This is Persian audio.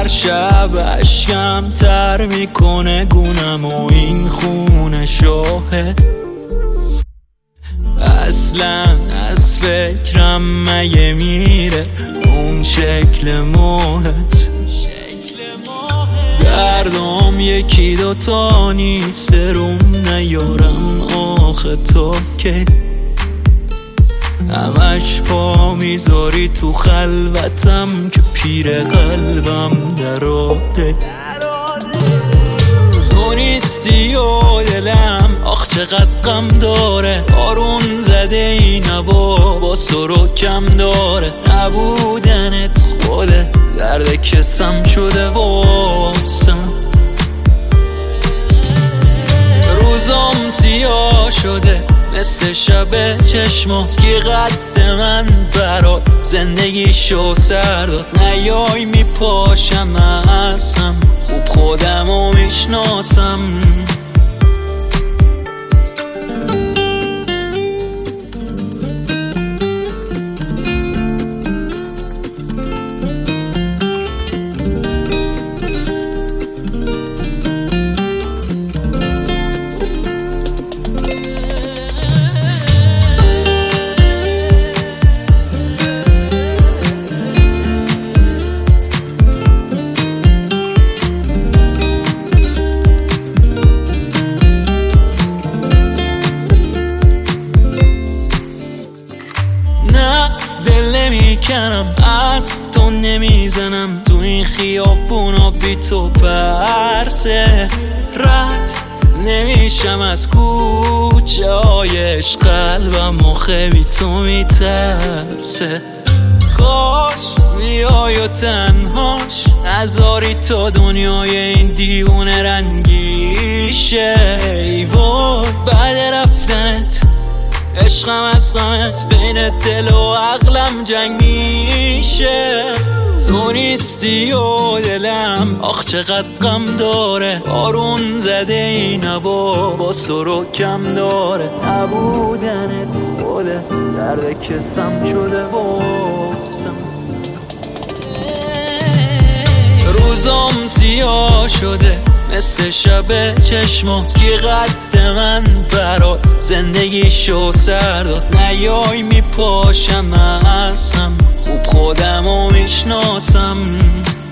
هر شب اشکم تر میکنه گونم و این خونه شاهد. اصلا از فکرم مگه میره اون شکل ماهت. دردم یکی دوتا نیست روم نیارم آخه تا که همش پا میذاری تو خلوتم که پیر قلبم دراده. تو نیستی و دلم آخ چقدر غم داره، آرون زده این هوا با سرکم داره. نبودنت خوده درد کسم شده واسم، روزم سیاه شده مثل شب چشمات که قد من برات زندگی شو سر داد. نیای میپاشم ازم خوب خودمو میشناسم. نمیکنم از تو نمیزنم تو این خیابونا بی تو پرسه. رد نمیشم از کوچه هایش قلبم مخه بی تو میترسه. کاش میای و تنهاش نذاری تا دنیای این دیوونه رنگیشه. ای وای بعد رفتنت عشقم از غمت بین دل و عقلم جنگ میشه. تو نیستی و دلم آخ چقدر غم داره، آرون زده این هوا با سرکم داره. نبودنت خوده درد کسم شده واسم، روزم سیاه شده مثل شب چشمات که قد من برات زندگی شو سر داد. نیای میپاشم ازم خوب خودمو میشناسم.